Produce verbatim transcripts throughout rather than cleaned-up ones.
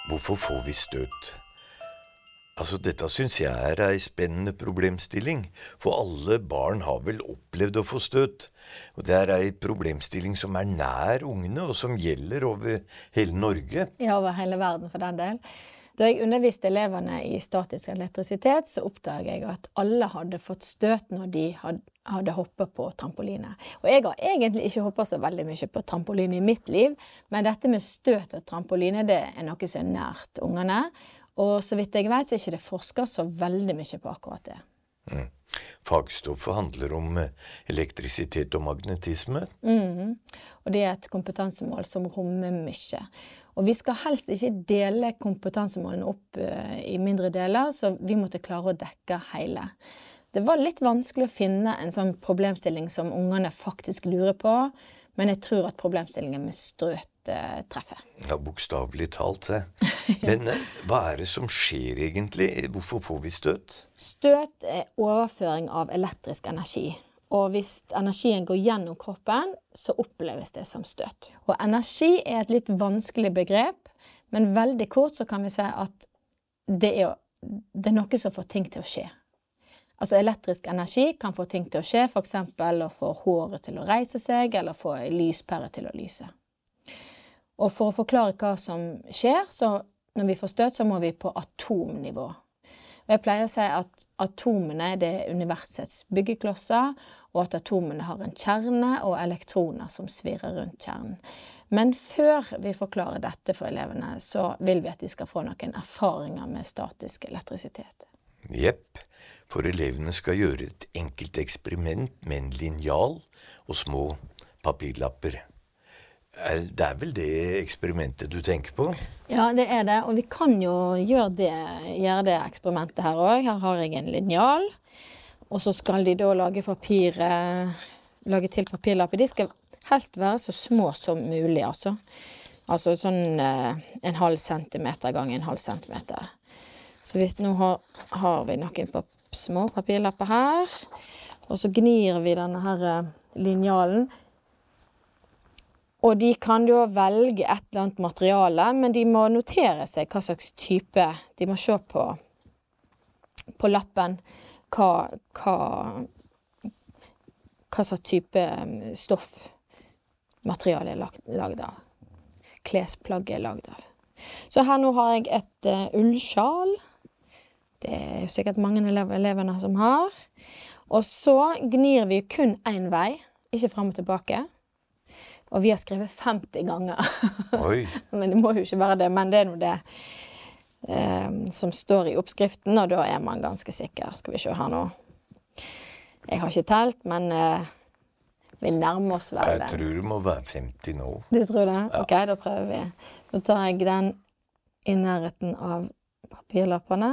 Hvorfor får vi støt? Altså, dette synes jeg er en spennende problemstilling, for alle barn har vel opplevd å få støt. Og det er en problemstilling som er nær ungene, og som gjelder over hele Norge. Ja, over hele verden for den del. Da jeg underviste elevene i statisk elektrisitet, så oppdaget jeg at alle hadde fått støt når de hadde hoppet på trampoline. Og jeg har egentlig ikke hoppet så veldig mye på trampoline i mitt liv, men dette med støt og trampoline, det er noe som er nært ungene. Og så vidt jeg vet, så er ikke det forsker så veldig mye på akkurat det. Mm. Fagstoffet handler om elektrisitet og magnetisme. Mm. Og det er et kompetansemål som rommer mye. Og vi skal helst ikke dele kompetansemålene opp uh, i mindre deler, så vi måtte klare å dekke hele. Det var litt vanskelig å finne en sånn problemstilling som ungene faktisk lurer på, men jeg tror at problemstillingen med støt uh, treffer. Ja, bokstavelig talt, det. Men uh, hva er det som skjer egentlig? Hvorfor får vi støt? Støt er overføring av elektrisk energi. Og hvis energien går gjennom kroppen, så oppleves det som støt. Og energi er et litt vanskelig begrep, men veldig kort så kan vi si at det er, det er noe som får ting til å skje. Altså elektrisk energi kan få ting til å skje, for eksempel å få håret til å reise seg, eller få lyspære til å lyse. Og for å forklare hva som skjer, så når vi får støt, så må vi på atomnivå. Og jeg pleier å si at atomene det er universets byggeklosser, og at atomene har en kjerne og elektroner som svirrer rundt kjernen. Men før vi forklarer dette for elevene, så vil vi at de skal få noen erfaringer med statisk elektrisitet. Jepp, for elevene skal gjøre et enkelt eksperiment med en linjal og små papirlapper. Det er vel det eksperimentet du tenker på? Ja, det er det, og vi kan jo gjøre det, gjøre det eksperimentet her også. Her har jeg en linjal, og så skal de da lage papir, lage til papirlapper. De skal helst være så små som mulig, altså. Altså sånn en halv centimeter gang en halv centimeter. Så hvis nå har, har vi noen på små papirlapper her, og så gnir vi denne her linjalen. Og de kan jo velge et eller annet materiale, men de må notere seg hva slags type, de må se på, på lappen hva, hva, hva slags type stoffmateriale er lagd, lagd av. Klesplagget er lagd av. Så her nå har jeg et uh, ullsjal. Det er jo sikkert mange elev elevene som har. Og så gnir vi kun en vei, ikke frem og tilbake. Og vi har skrevet femti ganger. Oi. Men det må jo ikke være det, men det er noe det um, som står i oppskriften, og da er man ganske sikker. Skal vi se her nå. Jeg har ikke telt, men uh, vi nærmer oss vel det. Jeg tror det må være femti nå. Du tror det? Ja. Ok, da prøver vi. Nå tar jeg den i nærheten av papirlappene,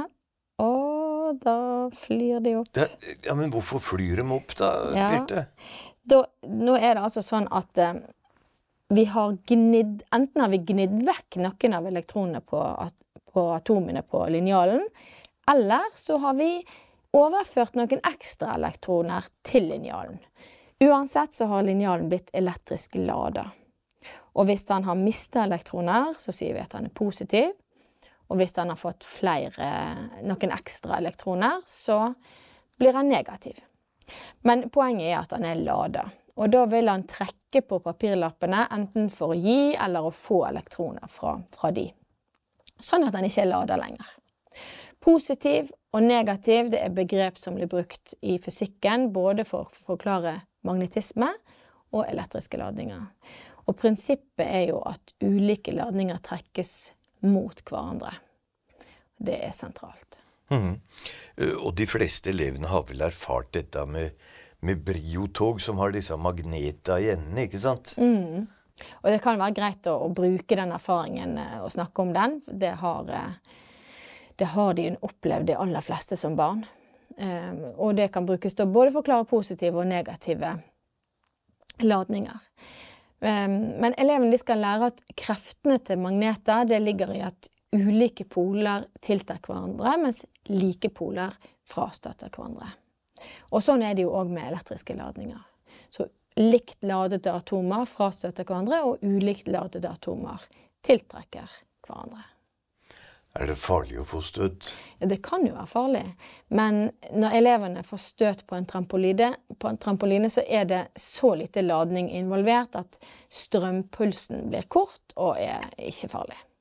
og da flyr de opp. Det, ja, men hvorfor flyr de opp da, Ja. Birte? Da, nå er det altså sånn at uh, vi har gnidd, enten har vi gnidd vekk noen av elektronene på, at, på atomene på linjalen, eller så har vi overført noen ekstra elektroner til linjalen. Uansett så har linjalen blitt elektrisk ladet. Og hvis han har mistet elektroner, så sier vi at han er positiv. Og hvis han har fått flere, noen ekstra elektroner, så blir han negativ. Men poenget er at han er ladet. Og da vil han trekke på papirlappene, enten for å gi eller å få elektroner fra, fra de. Sånn at han ikke er ladet lenger. Positiv og negativ, det er begrep som blir brukt i fysikken, både for å forklare magnetisme og elektriske ladninger. Og prinsippet er jo at ulike ladninger trekkes mot hverandre. Det er sentralt. Mhm. Og de fleste elevene har vel erfart dette med, med briotog som har disse magneter i enden, ikke sant? Mm. Og det kan være greit å, å bruke den erfaringen og snakke om den. Det har, det har de opplevd de aller fleste som barn. Um, og det kan brukes til å både forklare positive og negative ladninger. Um, men elevene de skal lære at kreftene til magneter, det ligger i at ulike poler tiltar hverandre, mens like poler frastøter hverandre. Og sånn er det jo også med elektriske ladninger. Så likt ladede atomer frastøter hverandre, og ulikt ladede atomer tiltrekker hverandre. Er det farlig å få støt? Ja, det kan jo være farlig, men når elevene får støt på en trampoline, på en trampoline så er det så lite ladning involvert at strømpulsen blir kort og er ikke farlig.